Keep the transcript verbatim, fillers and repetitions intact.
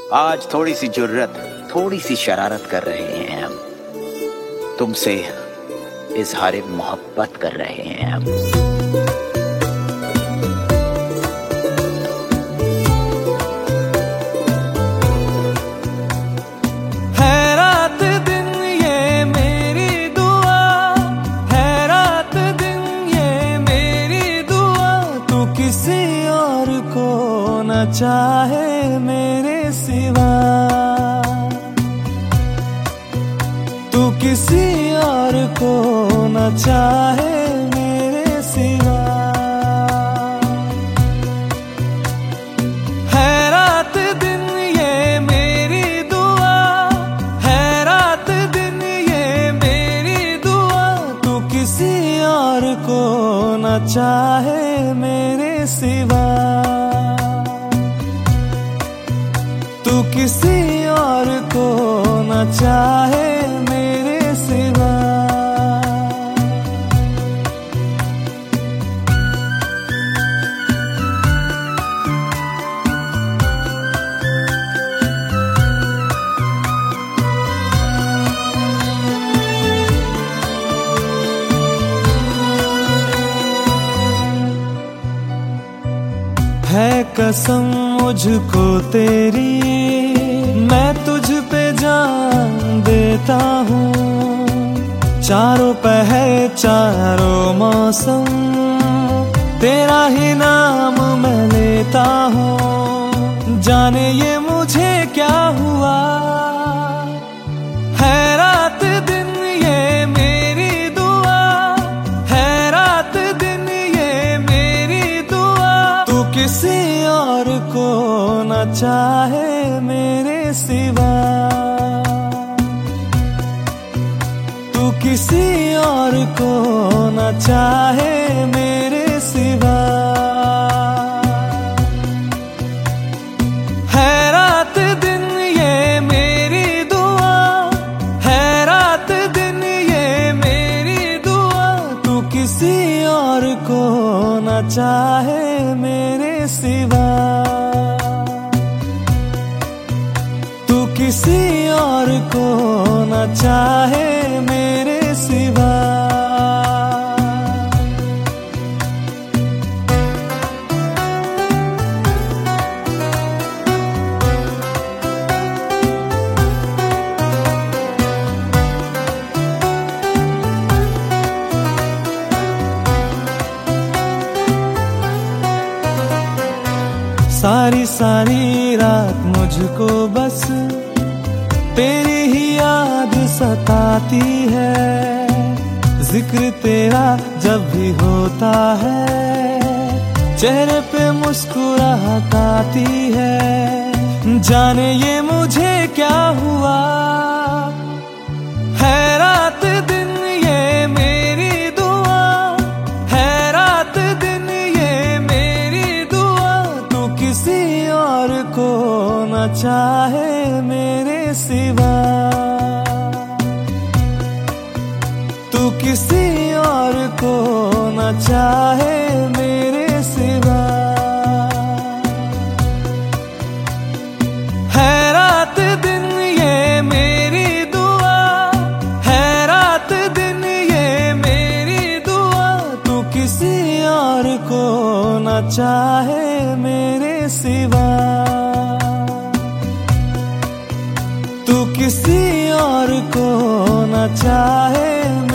आज थोड़ी सी जुर्रत, थोड़ी सी शरारत कर रहे हैं हम, तुमसे इजहार मोहब्बत कर रहे हैं हम। है रात दिन ये मेरी दुआ, है रात दिन ये मेरी दुआ, तू किसी और को न चाहे मेरे सिवा, तू किसी और को न चाहे मेरे सिवा। है रात दिन ये मेरी दुआ, है रात दिन ये मेरी दुआ, तू किसी और को न चाहे मेरे सिवा, तू किसी और को न चाहे मेरे सिवा। है कसम मुझको तेरी, मैं तुझ पे जान देता हूँ, चारों पहर चारों मौसम तेरा ही नाम मैं लेता हूँ। जाने ये मुझे क्या हुआ, है रात दिन ये मेरी दुआ, है रात दिन ये मेरी दुआ, तू किसी और को न चाहे मेरे सिवा, तू किसी और को न चाहे मेरे सिवा। है रात दिन ये मेरी दुआ, है रात दिन ये मेरी दुआ, तू किसी और को न चाहे मेरे सिवा, तू किसी और को न चाहे मेरे सिवा। सारी सारी रात मुझको बस तेरी ही याद सताती है, जिक्र तेरा जब भी होता है चेहरे पे मुस्कुराहट आती है। जाने ये मुझे क्या हुआ, है रात दिन ये मेरी दुआ, है रात दिन ये मेरी दुआ, तू किसी और को न चाहे मेरे सिवा, तू किसी और को न चाहे मेरे सिवा। है रात दिन ये मेरी दुआ, है रात दिन ये मेरी दुआ, तू किसी और को न चाहे मेरे सिवा, तू किसी और को न चाहे